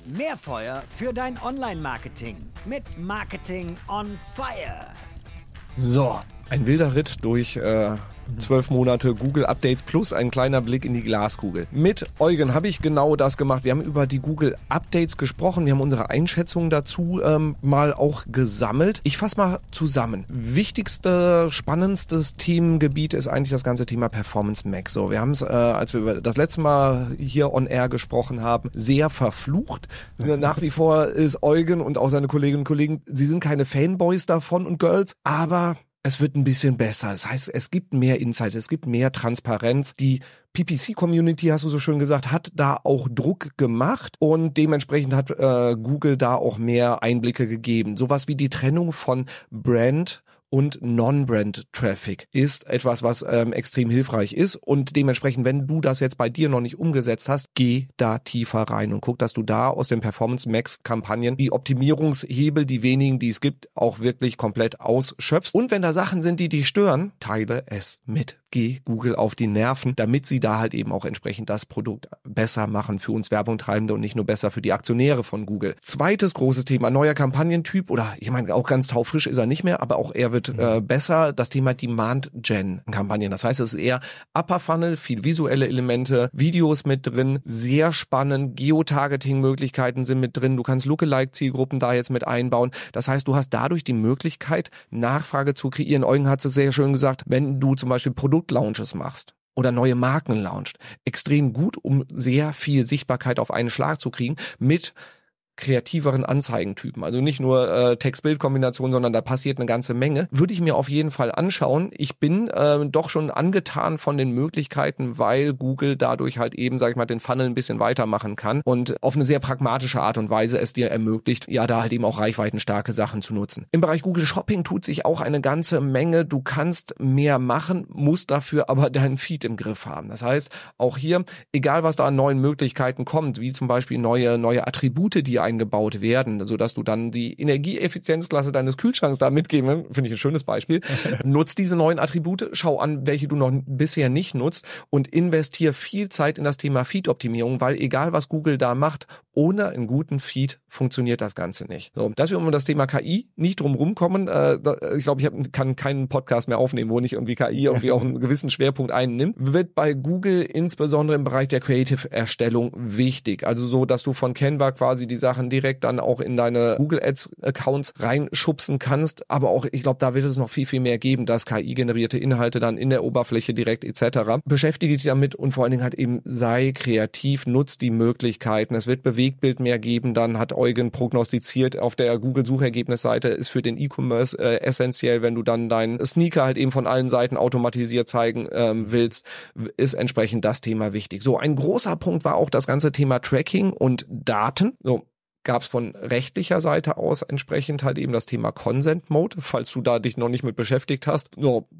Mehr Feuer für dein Online-Marketing mit Marketing on Fire. So, ein wilder Ritt durch 12 Monate Google Updates plus ein kleiner Blick in die Glaskugel. Mit Eugen habe ich genau das gemacht. Wir haben über die Google Updates gesprochen. Wir haben unsere Einschätzungen dazu mal auch gesammelt. Ich fasse mal zusammen. Wichtigste, spannendstes Themengebiet ist eigentlich das ganze Thema Performance Max. So, wir haben es, als wir das letzte Mal hier on air gesprochen haben, sehr verflucht. Nach wie vor ist Eugen und auch seine Kolleginnen und Kollegen, sie sind keine Fanboys davon und Girls, aber es wird ein bisschen besser. Das heißt, es gibt mehr Insight, es gibt mehr Transparenz. Die PPC-Community, hast du so schön gesagt, hat da auch Druck gemacht und dementsprechend hat Google da auch mehr Einblicke gegeben. Sowas wie die Trennung von Brand und Non-Brand-Traffic ist etwas, was extrem hilfreich ist und dementsprechend, wenn du das jetzt bei dir noch nicht umgesetzt hast, geh da tiefer rein und guck, dass du da aus den Performance-Max-Kampagnen die Optimierungshebel, die wenigen, die es gibt, auch wirklich komplett ausschöpfst. Und wenn da Sachen sind, die dich stören, teile es mit. Geh Google auf die Nerven, damit sie da halt eben auch entsprechend das Produkt besser machen für uns Werbungtreibende und nicht nur besser für die Aktionäre von Google. Zweites großes Thema, neuer Kampagnentyp oder ich meine, auch ganz taufrisch ist er nicht mehr, aber auch er wird besser, das Thema Demand-Gen-Kampagnen. Das heißt, es ist eher Upper Funnel, viel visuelle Elemente, Videos mit drin, sehr spannend, Geotargeting-Möglichkeiten sind mit drin, du kannst Lookalike-Zielgruppen da jetzt mit einbauen. Das heißt, du hast dadurch die Möglichkeit, Nachfrage zu kreieren. Eugen hat es sehr schön gesagt, wenn du zum Beispiel Produktlaunches machst oder neue Marken launcht. Extrem gut, um sehr viel Sichtbarkeit auf einen Schlag zu kriegen mit kreativeren Anzeigentypen. Also nicht nur Text-Bild-Kombination, sondern da passiert eine ganze Menge. Würde ich mir auf jeden Fall anschauen. Ich bin doch schon angetan von den Möglichkeiten, weil Google dadurch halt eben, sag ich mal, den Funnel ein bisschen weitermachen kann und auf eine sehr pragmatische Art und Weise es dir ermöglicht, ja, da halt eben auch reichweitenstarke Sachen zu nutzen. Im Bereich Google Shopping tut sich auch eine ganze Menge. Du kannst mehr machen, musst dafür aber deinen Feed im Griff haben. Das heißt, auch hier, egal was da an neuen Möglichkeiten kommt, wie zum Beispiel neue Attribute, die eingebaut werden, sodass du dann die Energieeffizienzklasse deines Kühlschranks da mitgeben, finde ich ein schönes Beispiel. Nutz diese neuen Attribute, schau an, welche du noch bisher nicht nutzt und investier viel Zeit in das Thema Feed-Optimierung, weil egal was Google da macht, ohne einen guten Feed funktioniert das Ganze nicht. So, dass wir um das Thema KI nicht drum rumkommen, ich glaube, kann keinen Podcast mehr aufnehmen, wo nicht irgendwie KI irgendwie auch einen gewissen Schwerpunkt einnimmt, wird bei Google insbesondere im Bereich der Creative-Erstellung wichtig. Also so, dass du von Canva quasi die Sachen direkt dann auch in deine Google Ads Accounts reinschubsen kannst. Aber auch, ich glaube, da wird es noch viel, viel mehr geben, dass KI-generierte Inhalte dann in der Oberfläche direkt etc. Beschäftige dich damit und vor allen Dingen halt eben sei kreativ, nutz die Möglichkeiten. Es wird Bewegtbild mehr geben, dann hat Eugen prognostiziert auf der Google-Suchergebnisseite, ist für den E-Commerce essentiell, wenn du dann deinen Sneaker halt eben von allen Seiten automatisiert zeigen willst, ist entsprechend das Thema wichtig. So, ein großer Punkt war auch das ganze Thema Tracking und Daten. So, gab es von rechtlicher Seite aus entsprechend halt eben das Thema Consent Mode, falls du da dich noch nicht mit beschäftigt hast.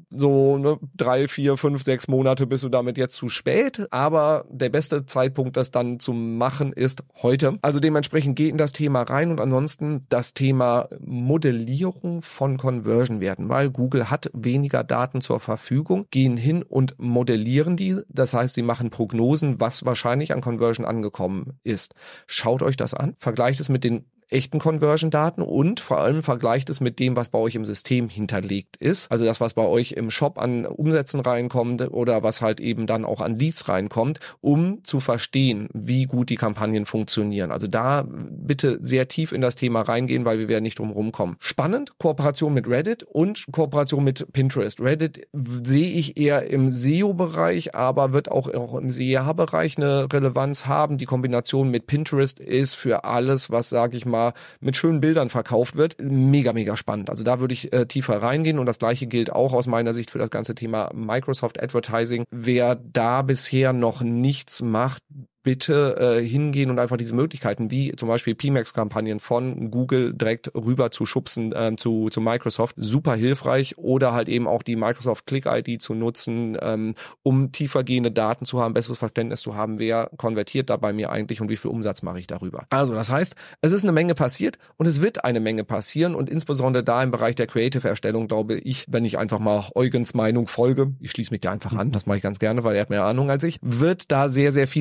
So 3, 4, 5, 6 Monate bist du damit jetzt zu spät, aber der beste Zeitpunkt, das dann zu machen, ist heute. Also dementsprechend geh in das Thema rein und ansonsten das Thema Modellierung von Conversion-Werten, weil Google hat weniger Daten zur Verfügung, gehen hin und modellieren die. Das heißt, sie machen Prognosen, was wahrscheinlich an Conversion angekommen ist. Schaut euch das an, vergleicht es mit den echten Conversion-Daten und vor allem vergleicht es mit dem, was bei euch im System hinterlegt ist. Also das, was bei euch im Shop an Umsätzen reinkommt oder was halt eben dann auch an Leads reinkommt, um zu verstehen, wie gut die Kampagnen funktionieren. Also da bitte sehr tief in das Thema reingehen, weil wir werden nicht drum rumkommen. Spannend, Kooperation mit Reddit und Kooperation mit Pinterest. Reddit sehe ich eher im SEO-Bereich, aber wird auch im SEA-Bereich eine Relevanz haben. Die Kombination mit Pinterest ist für alles, was, sage ich mal, mit schönen Bildern verkauft wird, mega, mega spannend. Also da würde ich tiefer reingehen und das Gleiche gilt auch aus meiner Sicht für das ganze Thema Microsoft Advertising. Wer da bisher noch nichts macht, bitte hingehen und einfach diese Möglichkeiten, wie zum Beispiel PMax-Kampagnen von Google direkt rüber zu schubsen zu Microsoft, super hilfreich oder halt eben auch die Microsoft Click-ID zu nutzen, um tiefergehende Daten zu haben, besseres Verständnis zu haben, wer konvertiert da bei mir eigentlich und wie viel Umsatz mache ich darüber. Also das heißt, es ist eine Menge passiert und es wird eine Menge passieren und insbesondere da im Bereich der Creative-Erstellung glaube ich, wenn ich einfach mal Eugens Meinung folge, ich schließe mich da einfach an, das mache ich ganz gerne, weil er hat mehr Ahnung als ich, wird da sehr, sehr viel passieren.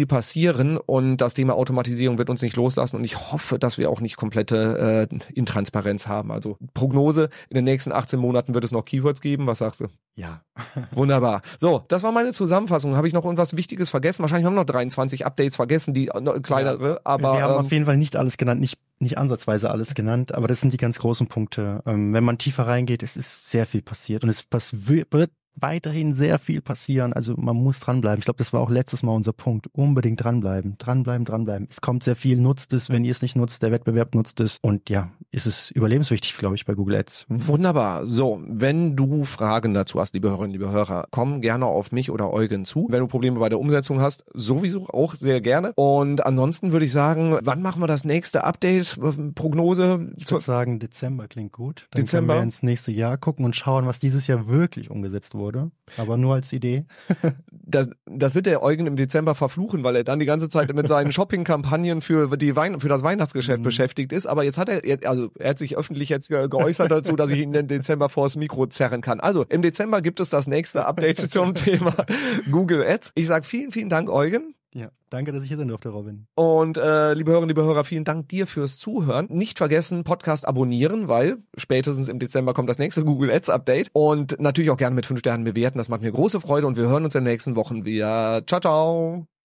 automatisieren und das Thema Automatisierung wird uns nicht loslassen und ich hoffe, dass wir auch nicht komplette Intransparenz haben. Also Prognose, in den nächsten 18 Monaten wird es noch Keywords geben. Was sagst du? Ja. Wunderbar. So, das war meine Zusammenfassung. Habe ich noch irgendwas Wichtiges vergessen? Wahrscheinlich haben wir noch 23 Updates vergessen, die kleinere, aber... Wir haben auf jeden Fall nicht alles genannt, nicht ansatzweise alles genannt, aber das sind die ganz großen Punkte. Wenn man tiefer reingeht, es ist sehr viel passiert und es wird weiterhin sehr viel passieren. Also man muss dranbleiben. Ich glaube, das war auch letztes Mal unser Punkt. Unbedingt dranbleiben. Dranbleiben. Es kommt sehr viel. Nutzt es, wenn ihr es nicht nutzt. Der Wettbewerb nutzt es. Und ja, ist es überlebenswichtig, glaube ich, bei Google Ads. Wunderbar. So, wenn du Fragen dazu hast, liebe Hörerinnen, liebe Hörer, komm gerne auf mich oder Eugen zu. Wenn du Probleme bei der Umsetzung hast, sowieso auch sehr gerne. Und ansonsten würde ich sagen, wann machen wir das nächste Update? Prognose? Ich würde sagen, Dezember klingt gut. Dann Dezember. können wir ins nächste Jahr gucken und schauen, was dieses Jahr wirklich umgesetzt wurde. Aber nur als Idee. Das wird der Eugen im Dezember verfluchen, weil er dann die ganze Zeit mit seinen Shopping-Kampagnen für das Weihnachtsgeschäft beschäftigt ist. Aber jetzt er hat sich öffentlich jetzt geäußert dazu, dass ich ihn den Dezember vors Mikro zerren kann. Also im Dezember gibt es das nächste Update zum Thema Google Ads. Ich sage vielen, vielen Dank, Eugen. Ja, danke, dass ich hier sein durfte, Robin. Und liebe Hörerinnen, liebe Hörer, vielen Dank dir fürs Zuhören. Nicht vergessen, Podcast abonnieren, weil spätestens im Dezember kommt das nächste Google Ads Update. Und natürlich auch gerne mit 5 Sternen bewerten. Das macht mir große Freude und wir hören uns in den nächsten Wochen wieder. Ciao, ciao.